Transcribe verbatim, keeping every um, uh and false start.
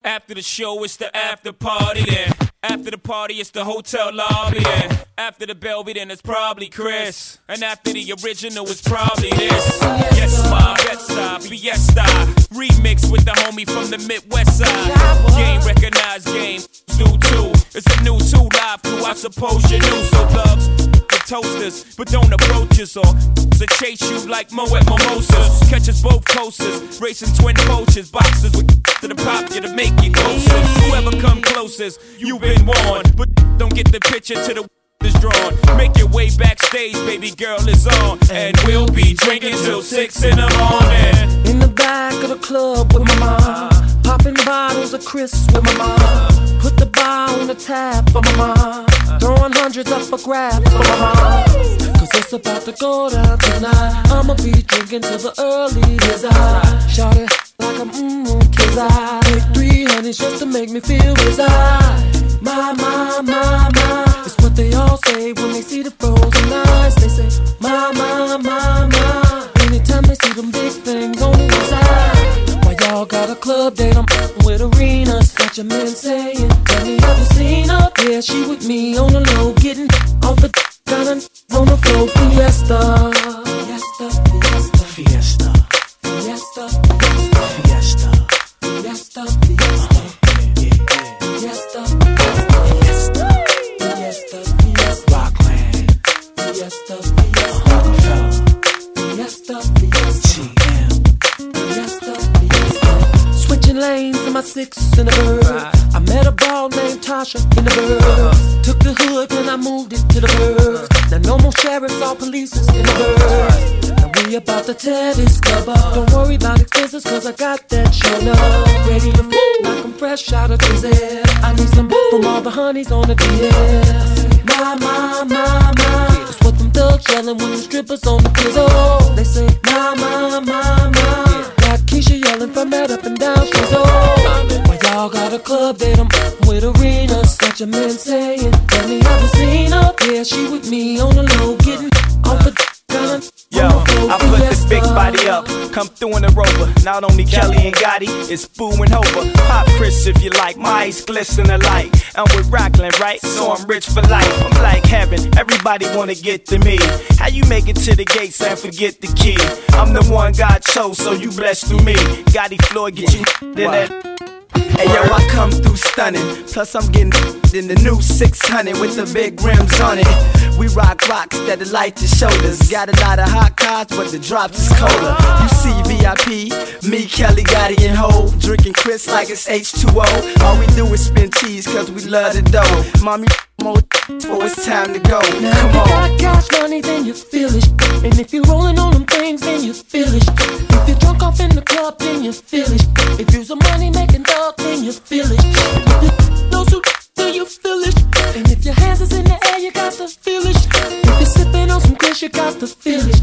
After the show, it's the after party then. After the party, it's the hotel lobby then. After the Belvy, then it's probably Chris. And after the original, it's probably this. Yes, my Bed-Stuy Fiesta. Remix with the homie from the Midwest side. Game recognized, game new too. It's a new two live crew, I suppose you knew. So thugs, the toasters, but don't approach us or to chase you like Mo at Mimosas. Catch us both coasters, racing twin coaches, boxers with to the pop you to make you closer. Whoever come closest, you've been warned, but don't get the picture to the is drawn. Make your way backstage, baby girl is on, and we'll be drinking till six in the morning. In the back of the club with my mom, popping bottles of Chris with my mom. Put the bar on the tab for my mom, throwing hundreds up for grabs for my mom. Cause it's about to go down tonight. I'ma be drinking till the early years. I shout it like I'm mmm, kids. I take three honeys just to make me feel reside. My, my, my, my, it's what they all say when they see the frozen eyes. They say, my, my, my, my, anytime they see them big things on the inside. Why y'all got a club date, I'm with arenas. Got your men saying, tell me, have you seen her? Yeah, she with me on the low, getting off the got on the floor. Fiesta, fiesta, fiesta, fiesta, fiesta, fiesta, fiesta, fiesta, fiesta, fiesta, fiesta, fiesta, fiesta, Rockland, fiesta, fiesta, fiesta, fiesta, G M, fiesta, fiesta. Switching lanes in my six in the bird. I met a ball named Tasha in the bird. Took the hood and I moved it to the bird. Now no more sheriffs or police in the bird. Now we about to tear this club up. Don't worry about expenses cause I got that show up. Ready to fool like I'm fresh out of prison. I need some from all the honeys on the D M. My, my, my, my, that's what them thugs yelling when the strippers on the pizzle. They say, my, my, my, my. Got Keisha yelling from that up and down streets. Oh, why y'all got a club that I'm with arenas? Got your men saying, tell me, have you seen her? Yeah, she with me on the low, getting off the gun. Yo, I put this big body up, come through in a Rover. Not only Kelly and Gotti, it's Boo and Hova. Pop Chris if you like, my eyes glisten alike. I'm with Rockland, right? So I'm rich for life. I'm like heaven, everybody wanna get to me. How you make it to the gates and forget the key? I'm the one God chose, so you blessed through me. Gotti Floyd, get you in that. Hey yo, I come through stunning. Plus I'm getting in the new six hundred with the big rims on it. We rock rocks that light your shoulders. Got a lot of hot cars, but the drops is colder. You see V I P, me, Kelly, Gotti, and Hov, drinking Chris like it's H two O. All we do is spin cheese cause we love the dough. Mommy, more oh, it's time to go. Now Come if on. you got cash money, then you feel it. And if you're rolling on them things, then you feel it. If you're drunk off in the club, then you feel it. If you're a money making dog, then you feel it. If you know so, then you feel it. And if your hands is in the air, you got to feel it. If you're sipping on some Chris, you got to feel it.